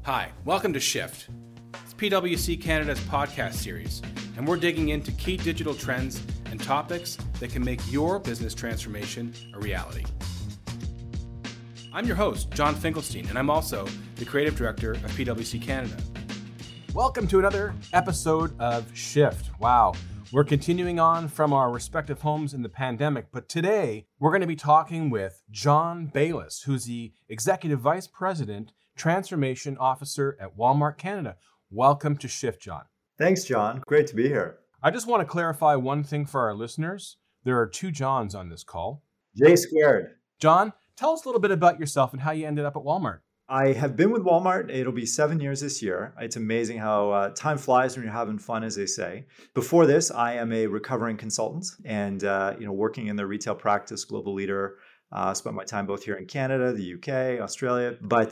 Hi, welcome to Shift. It's PwC Canada's podcast series, and we're digging into key digital trends and topics that can make your business transformation a reality. I'm your host, John Finkelstein, and I'm also the Creative Director of PwC Canada. Welcome to another episode of Shift. Wow. We're continuing on from our respective homes in the pandemic, but today we're going to be talking with John Bayliss, who's the Executive Vice President, Transformation Officer at Walmart Canada. Welcome to Shift, John. Thanks, John. Great to be here. I just want to clarify one thing for our listeners. There are two Johns on this call. J squared. John, tell us a little bit about yourself and how you ended up at Walmart. I have been with Walmart. It'll be 7 years this year. It's amazing how time flies when you're having fun, as they say. Before this, I am a recovering consultant and working in the retail practice, global leader. Spent my time both here in Canada, the UK, Australia. But,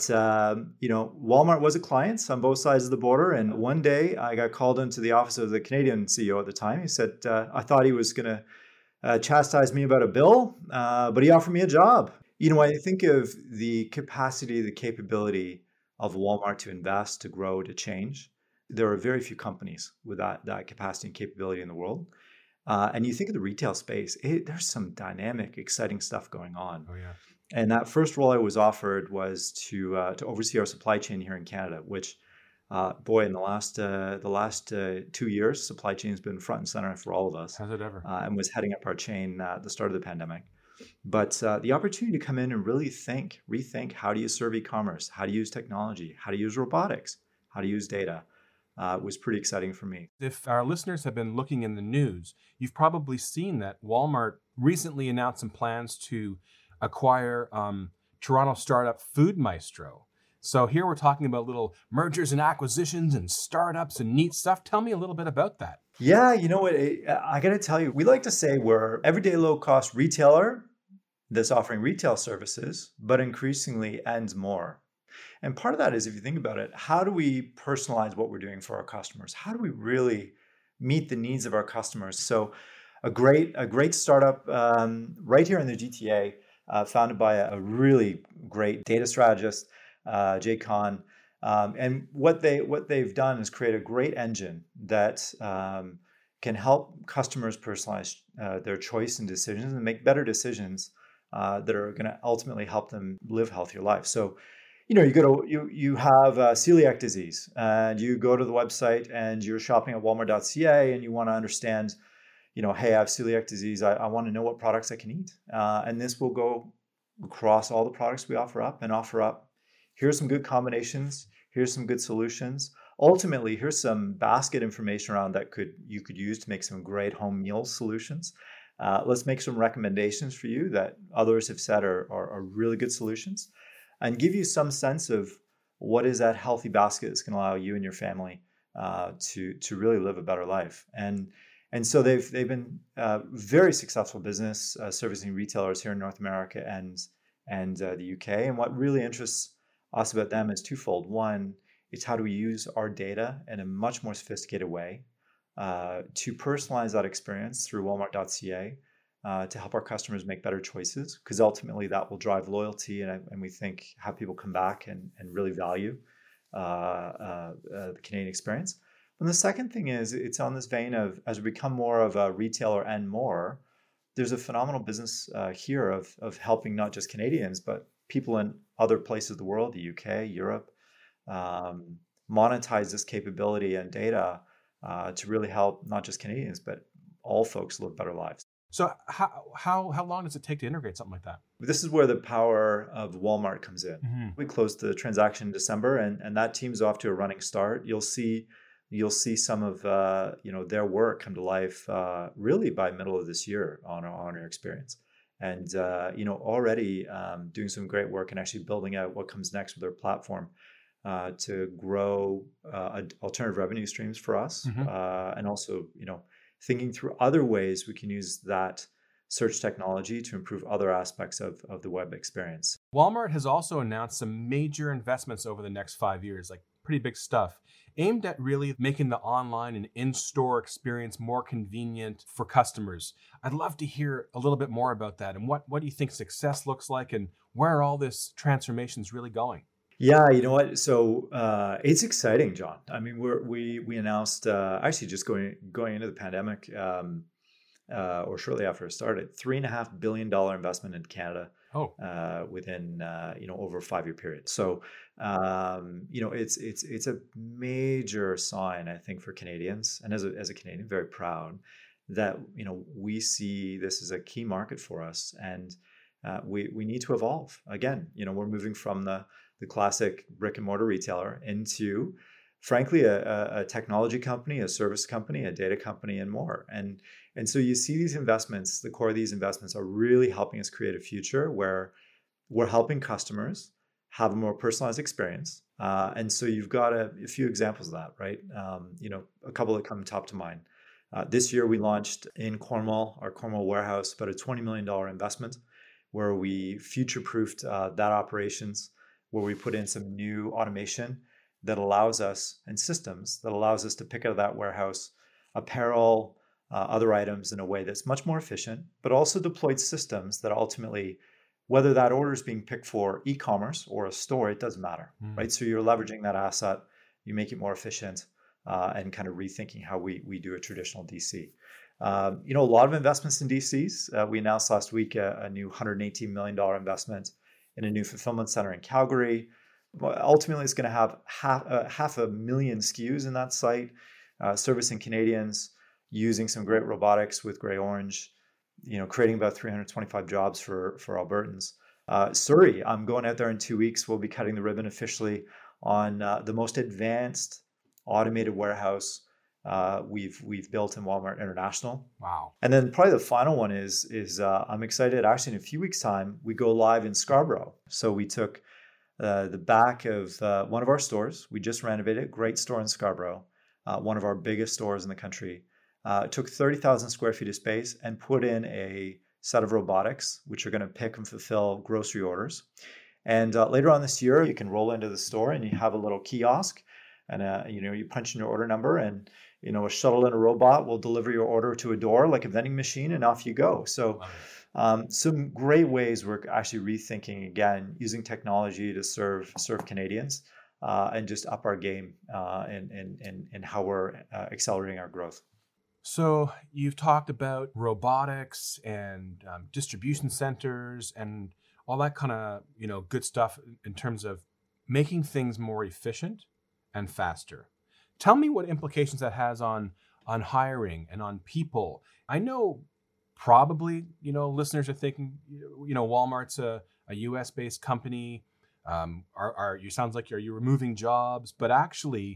Walmart was a client on both sides of the border. And one day I got called into the office of the Canadian CEO at the time. He said, I thought he was going to chastise me about a bill, but he offered me a job. I think of the capacity, the capability of Walmart to invest, to grow, to change. There are very few companies with that capacity and capability in the world. And you think of the retail space, there's some dynamic, exciting stuff going on. Oh, yeah. And that first role I was offered was to oversee our supply chain here in Canada, which, in the last 2 years, supply chain has been front and center for all of us. Has it ever? And was heading up our chain at the start of the pandemic. But the opportunity to come in and really rethink how do you serve e-commerce, how to use technology, how to use robotics, how to use data was pretty exciting for me. If our listeners have been looking in the news, you've probably seen that Walmart recently announced some plans to acquire Toronto startup Food Maestro. So here we're talking about little mergers and acquisitions and startups and neat stuff. Tell me a little bit about that. Yeah, you know what? I got to tell you, we like to say we're everyday low-cost retailer that's offering retail services, but increasingly and more. And part of that is, if you think about it, how do we personalize what we're doing for our customers? How do we really meet the needs of our customers? So a great startup right here in the GTA, founded by a really great data strategist, Jay Kahn. And what they've done is create a great engine that can help customers personalize their choice and decisions and make better decisions that are going to ultimately help them live healthier lives. So, you have celiac disease, and you go to the website and you're shopping at Walmart.ca, and you want to understand, hey, I have celiac disease. I want to know what products I can eat, and this will go across all the products we offer up. Here's some good combinations. Here's some good solutions. Ultimately, here's some basket information around that you could use to make some great home meal solutions. Let's make some recommendations for you that others have said are really good solutions, and give you some sense of what is that healthy basket that's going to allow you and your family to really live a better life. And so they've been very successful business servicing retailers here in North America and the UK. And what really interests us about them is twofold. One, it's how do we use our data in a much more sophisticated way to personalize that experience through Walmart.ca to help our customers make better choices, because ultimately that will drive loyalty and we think have people come back and really value the Canadian experience. And the second thing is, it's on this vein of, as we become more of a retailer and more, there's a phenomenal business here of helping not just Canadians, but people in other places of the world, the UK, Europe, monetize this capability and data to really help not just Canadians, but all folks live better lives. So how long does it take to integrate something like that? This is where the power of Walmart comes in. Mm-hmm. We closed the transaction in December, and that team's off to a running start. You'll see some of their work come to life really by middle of this year on our experience. And already doing some great work and actually building out what comes next with their platform to grow alternative revenue streams for us, mm-hmm. And also thinking through other ways we can use that search technology to improve other aspects of the web experience. Walmart has also announced some major investments over the next 5 years, like pretty big stuff, aimed at really making the online and in-store experience more convenient for customers. I'd love to hear a little bit more about that and what do you think success looks like and where all this transformation is really going? Yeah, you know what? So it's exciting, John. I mean, we announced actually just going into the pandemic, or shortly after it started, $3.5 billion investment in Canada Oh, within over a 5 year period. So it's a major sign, I think, for Canadians, and as a Canadian, very proud that we see this as a key market for us, and we need to evolve. Again, we're moving from the classic brick and mortar retailer into, frankly, a technology company, a service company, a data company, and more. And so you see these investments, the core of these investments are really helping us create a future where we're helping customers have a more personalized experience. And so you've got a few examples of that, right? A couple that come top to mind. This year we launched in Cornwall, our Cornwall warehouse, about a $20 million investment where we future-proofed that operations, where we put in some new automation that allows us, and systems that allows us to pick out of that warehouse apparel, other items in a way that's much more efficient, but also deployed systems that ultimately, whether that order is being picked for e-commerce or a store, it doesn't matter, right? So you're leveraging that asset, you make it more efficient, and kind of rethinking how we do a traditional DC. A lot of investments in DCs. We announced last week a new $118 million investment in a new fulfillment center in Calgary. Ultimately, it's going to have half a million SKUs in that site, servicing Canadians, using some great robotics with Gray Orange, creating about 325 jobs for Albertans. Surrey, I'm going out there in 2 weeks. We'll be cutting the ribbon officially on the most advanced automated warehouse we've built in Walmart International. wow. And then probably the final one is I'm excited. Actually, in a few weeks' time, we go live in Scarborough. So we took the back of one of our stores. We just renovated, great store in Scarborough, one of our biggest stores in the country. Took 30,000 square feet of space and put in a set of robotics, which are going to pick and fulfill grocery orders. And later on this year, you can roll into the store and you have a little kiosk, and you punch in your order number, and a shuttle and a robot will deliver your order to a door like a vending machine, and off you go. So some great ways we're actually rethinking, again, using technology to serve Canadians, and just up our game in how we're accelerating our growth. So you've talked about robotics and distribution centers and all that kind of good stuff in terms of making things more efficient and faster. Tell me what implications that has on hiring and on people. I know probably listeners are thinking Walmart's a US based company. Are you sounds like you're removing jobs, but actually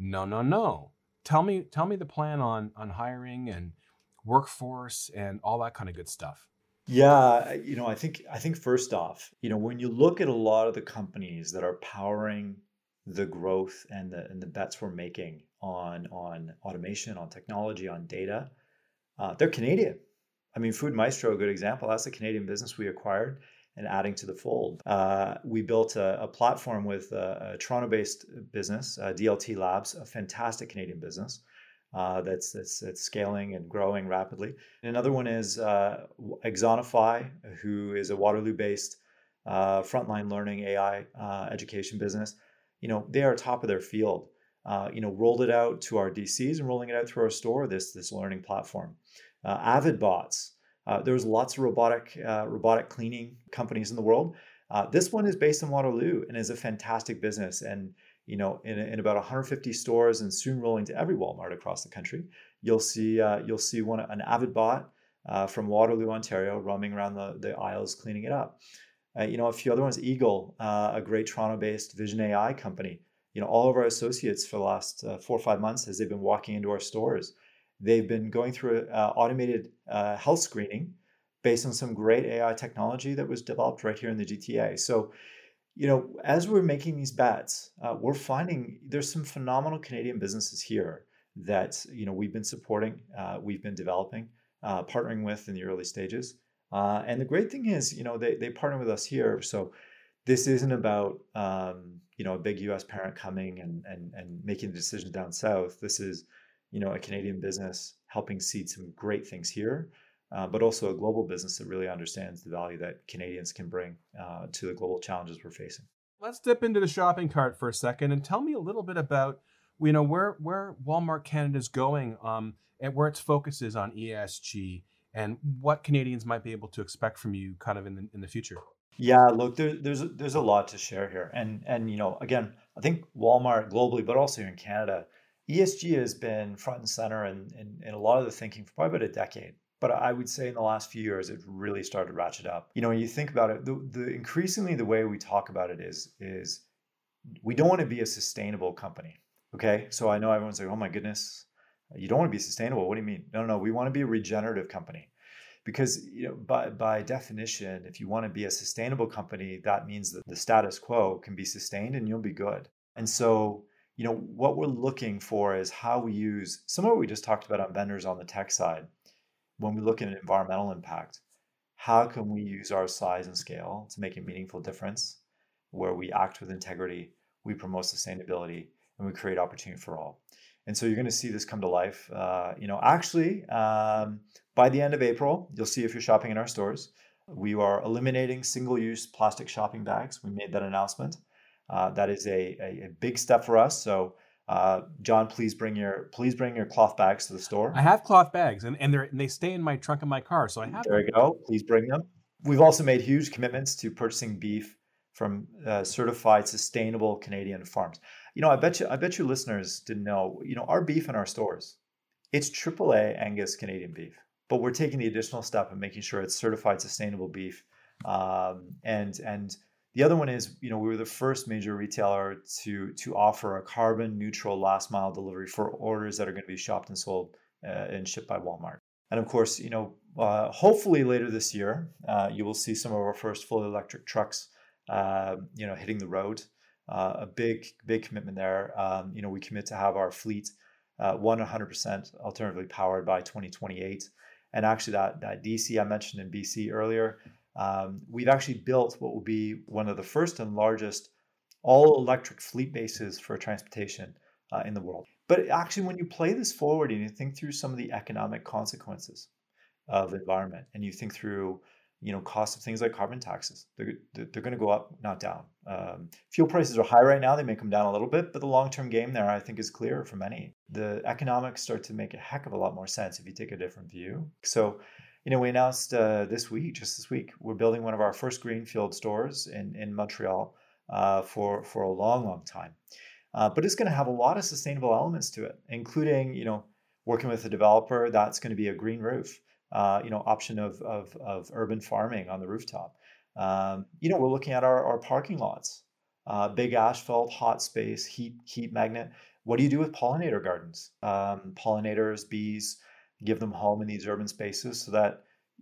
no. Tell me the plan on hiring and workforce and all that kind of good stuff. Yeah, I think first off, when you look at a lot of the companies that are powering the growth and the bets we're making on automation, on technology, on data, they're Canadian. I mean, Food Maestro, a good example. That's a Canadian business we acquired and adding to the fold. We built a platform with a Toronto-based business, DLT Labs, a fantastic Canadian business that's scaling and growing rapidly. And another one is Axonify, who is a Waterloo-based frontline learning AI education business. They are top of their field. Rolled it out to our DCs and rolling it out through our store, this learning platform. AvidBots. There's lots of robotic cleaning companies in the world. This one is based in Waterloo and is a fantastic business. And in about 150 stores and soon rolling to every Walmart across the country, you'll see an AvidBot from Waterloo, Ontario, roaming around the aisles cleaning it up. A few other ones. Eagle, a great Toronto-based vision AI company. All of our associates for the last 4 or 5 months, as they've been walking into our stores, they've been going through automated health screening based on some great AI technology that was developed right here in the GTA. So, as we're making these bets, we're finding there's some phenomenal Canadian businesses here that, we've been supporting, we've been developing, partnering with in the early stages. And the great thing is, they partner with us here. So this isn't about, a big US parent coming and making the decisions down south. This is, a Canadian business helping seed some great things here, but also a global business that really understands the value that Canadians can bring to the global challenges we're facing. Let's dip into the shopping cart for a second and tell me a little bit about, where Walmart Canada is going, and where its focus is on ESG, and what Canadians might be able to expect from you kind of in the future. Yeah, look, there's a lot to share here, and again, I think Walmart globally, but also here in Canada, ESG has been front and center in a lot of the thinking for probably about a decade. But I would say in the last few years, it really started to ratchet up. When you think about it, the increasingly the way we talk about it is we don't want to be a sustainable company. Okay, so I know everyone's like, oh my goodness, you don't want to be sustainable. What do you mean? No, no, no. We want to be a regenerative company because by definition, if you want to be a sustainable company, that means that the status quo can be sustained and you'll be good. And so what we're looking for is how we use some of what we just talked about on vendors on the tech side. When we look at environmental impact, how can we use our size and scale to make a meaningful difference where we act with integrity, we promote sustainability, and we create opportunity for all? And so you're going to see this come to life. By the end of April, you'll see if you're shopping in our stores, we are eliminating single-use plastic shopping bags. We made that announcement. That is a big step for us. So, John, please bring your cloth bags to the store. I have cloth bags, and they stay in my trunk of my car, so I have. There you go. Please bring them. We've also made huge commitments to purchasing beef from certified sustainable Canadian farms. I bet you listeners didn't know. Our beef in our stores, it's AAA Angus Canadian beef, but we're taking the additional step of making sure it's certified sustainable beef. And the other one is, we were the first major retailer to offer a carbon neutral last mile delivery for orders that are going to be shopped and sold and shipped by Walmart. And of course, hopefully later this year, you will see some of our first fully electric trucks, hitting the road. A big commitment there. We commit to have our fleet 100% alternatively powered by 2028. And actually that DC I mentioned in BC earlier, we've actually built what will be one of the first and largest all-electric fleet bases for transportation in the world. But actually, when you play this forward and you think through some of the economic consequences of the environment, and you think through, costs of things like carbon taxes, they're going to go up, not down. Fuel prices are high right now; they may come down a little bit, but the long-term game there, I think, is clear for many. The economics start to make a heck of a lot more sense if you take a different view. So, we announced just this week, we're building one of our first greenfield stores in Montreal for a long time. But it's going to have a lot of sustainable elements to it, including, working with a developer that's going to be a green roof, option of urban farming on the rooftop. We're looking at our parking lots, big asphalt, hot space, heat magnet. What do you do with pollinator gardens? Pollinators, bees, give them home in these urban spaces so that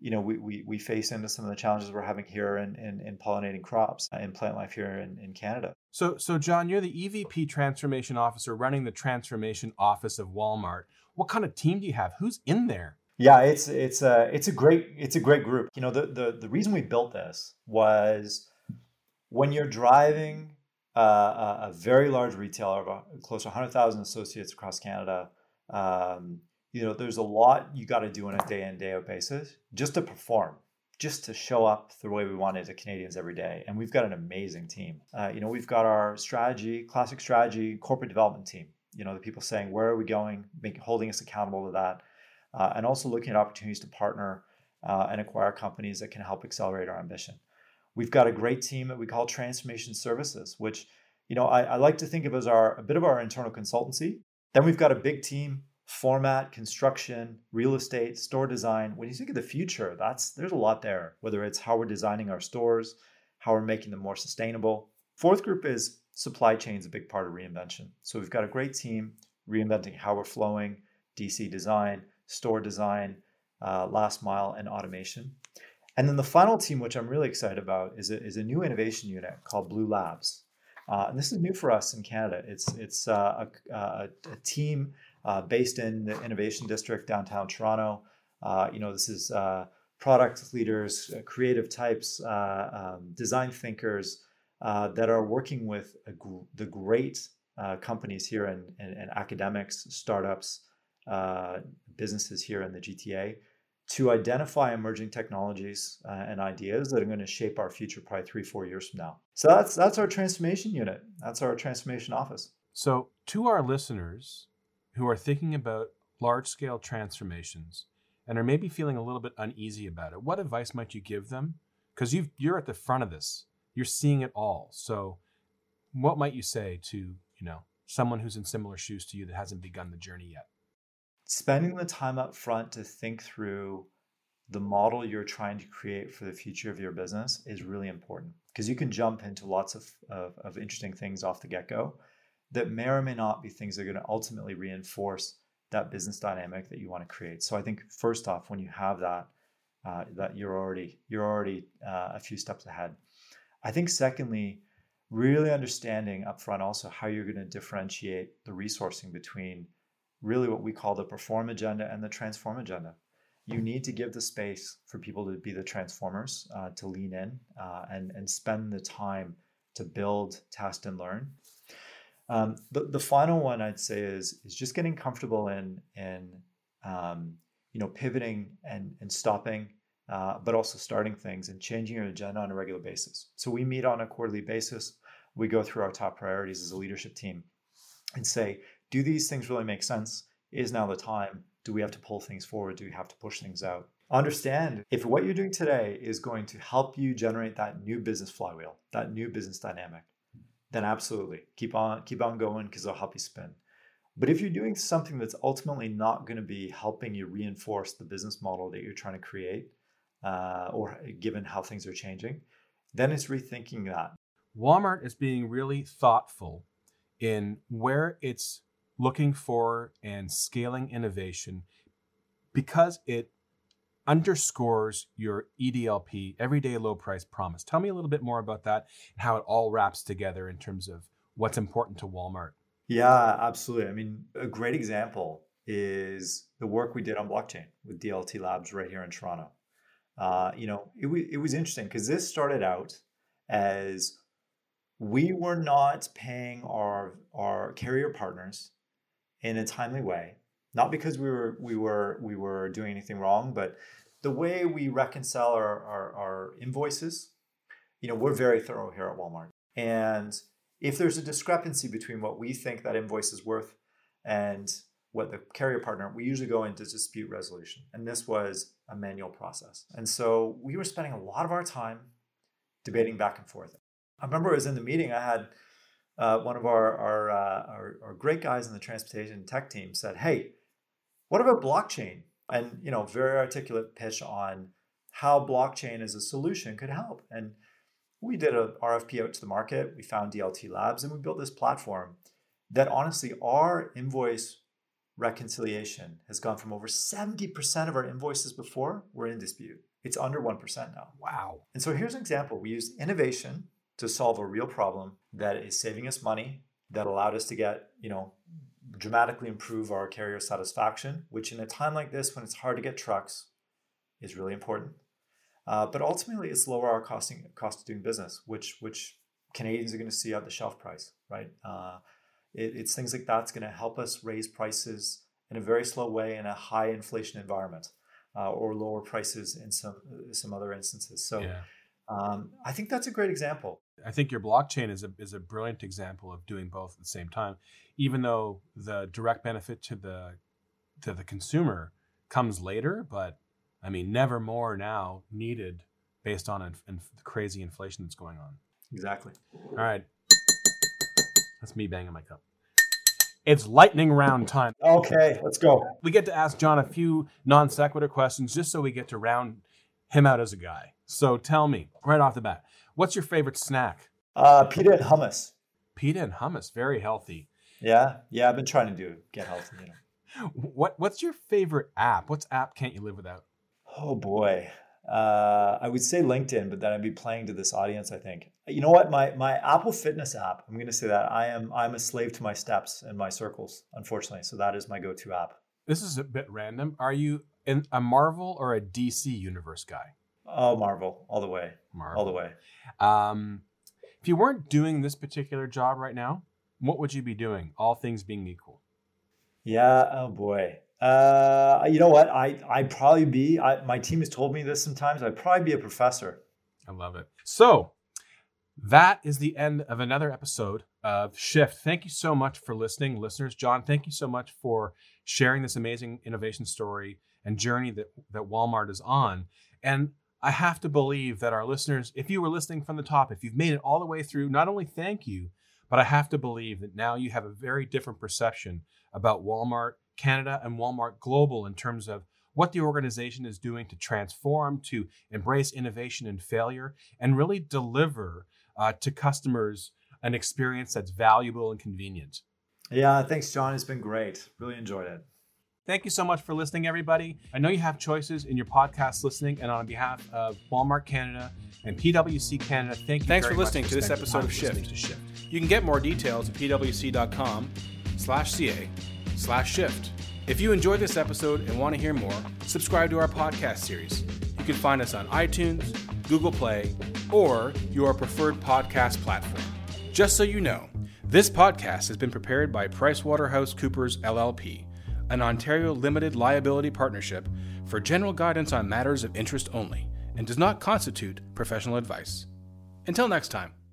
we face into some of the challenges we're having here in pollinating crops and plant life here in Canada. So John, you're the EVP Transformation Officer running the Transformation Office of Walmart. What kind of team do you have? Who's in there? Yeah, it's a great group. The reason we built this was when you're driving a very large retailer of close to 100,000 associates across Canada. There's a lot you got to do on a day in, day out basis just to perform, just to show up the way we want it to Canadians every day. And we've got an amazing team. We've got our classic strategy, corporate development team. The people saying, where are we going, holding us accountable to that. And also looking at opportunities to partner and acquire companies that can help accelerate our ambition. We've got a great team that we call Transformation Services, which, I like to think of as a bit of our internal consultancy. Then we've got a big team, format, construction, real estate, store design. When you think of the future, there's a lot there, whether it's how we're designing our stores, how we're making them more sustainable. Fourth group is supply chain is a big part of reinvention. So we've got a great team reinventing how we're flowing, DC design, store design, last mile, and automation. And then the final team, which I'm really excited about, is a new innovation unit called Blue Labs. And this is new for us in Canada. It's a team based in the Innovation District, downtown Toronto. This is product leaders, creative types, design thinkers that are working with the great companies here and academics, startups, businesses here in the GTA to identify emerging technologies and ideas that are going to shape our future probably 3-4 years from now. So that's our transformation unit. That's our transformation office. So to our listeners who are thinking about large-scale transformations and are maybe feeling a little bit uneasy about it, what advice might you give them? Because you're at the front of this. You're seeing it all. So what might you say to, someone who's in similar shoes to you that hasn't begun the journey yet? Spending the time up front to think through the model you're trying to create for the future of your business is really important, because you can jump into lots of interesting things off the get-go that may or may not be things that are going to ultimately reinforce that business dynamic that you want to create. So I think first off, when you have that you're already a few steps ahead. I think secondly, really understanding upfront also how you're going to differentiate the resourcing between really what we call the perform agenda and the transform agenda. You need to give the space for people to be the transformers, to lean in and spend the time to build, test, and learn. The final one I'd say is just getting comfortable in pivoting and stopping, but also starting things and changing your agenda on a regular basis. So we meet on a quarterly basis. We go through our top priorities as a leadership team and say, do these things really make sense? Is now the time? Do we have to pull things forward? Do we have to push things out? Understand if what you're doing today is going to help you generate that new business flywheel, that new business dynamic, then absolutely keep on going, because it'll help you spin. But if you're doing something that's ultimately not going to be helping you reinforce the business model that you're trying to create, or given how things are changing, then it's rethinking that. Walmart is being really thoughtful in where it's looking for and scaling innovation, because it underscores your EDLP, everyday low price promise. Tell me a little bit more about that and how it all wraps together in terms of what's important to Walmart. Yeah, absolutely. I mean, a great example is the work we did on blockchain with DLT Labs right here in Toronto. It was interesting because this started out as we were not paying our carrier partners in a timely way, not because we were doing anything wrong, but the way we reconcile our invoices. We're very thorough here at Walmart, and if there's a discrepancy between what we think that invoice is worth and what the carrier partner, we usually go into dispute resolution. And this was a manual process. And so we were spending a lot of our time debating back and forth. I remember I was in the meeting, I had one of our great guys in the transportation tech team said, "Hey, what about blockchain?" And, very articulate pitch on how blockchain as a solution could help. And we did a RFP out to the market. We found DLT Labs and we built this platform that honestly, our invoice reconciliation has gone from over 70% of our invoices before were in dispute. It's under 1% now. Wow. And so here's an example. We used innovation to solve a real problem that is saving us money, that allowed us to get, dramatically improve our carrier satisfaction, which in a time like this, when it's hard to get trucks, is really important. But ultimately, it's lower our cost of doing business, which Canadians are going to see at the shelf price, right? It's things like that's going to help us raise prices in a very slow way in a high inflation environment, or lower prices in some other instances. So yeah. I think that's a great example. I think your blockchain is a brilliant example of doing both at the same time, even though the direct benefit to the consumer comes later, but I mean, never more now needed based on the crazy inflation that's going on. Exactly. All right. That's me banging my cup. It's lightning round time. Okay, let's go. We get to ask John a few non sequitur questions just so we get to round him out as a guy. So tell me, right off the bat, what's your favorite snack? Pita and hummus. Pita and hummus, very healthy. Yeah, I've been trying to get healthy. What's your favorite app? What app can't you live without? Oh boy, I would say LinkedIn, but then I'd be playing to this audience. I think you know what, my Apple Fitness app. I'm going to say that I'm a slave to my steps and my circles, unfortunately. So that is my go-to app. This is a bit random. Are you a Marvel or a DC universe guy? Oh, Marvel, all the way. Marvel. All the way. If you weren't doing this particular job right now, what would you be doing? All things being equal. Yeah. Oh boy. You know what? I'd probably be, my team has told me this sometimes, I'd probably be a professor. I love it. So that is the end of another episode of Shift. Thank you so much for listening, listeners. John, thank you so much for sharing this amazing innovation story and journey that Walmart is on. And I have to believe that our listeners, if you were listening from the top, if you've made it all the way through, not only thank you, but I have to believe that now you have a very different perception about Walmart Canada and Walmart Global in terms of what the organization is doing to transform, to embrace innovation and failure, and really deliver to customers an experience that's valuable and convenient. Yeah, thanks, John. It's been great. Really enjoyed it. Thank you so much for listening, everybody. I know you have choices in your podcast listening, and on behalf of Walmart Canada and PwC Canada, thanks for listening to this episode of Shift. You can get more details at pwc.com/ca/shift. If you enjoyed this episode and want to hear more, subscribe to our podcast series. You can find us on iTunes, Google Play, or your preferred podcast platform. Just so you know, this podcast has been prepared by PricewaterhouseCoopers LLP, an Ontario limited liability partnership for general guidance on matters of interest only, and does not constitute professional advice. Until next time.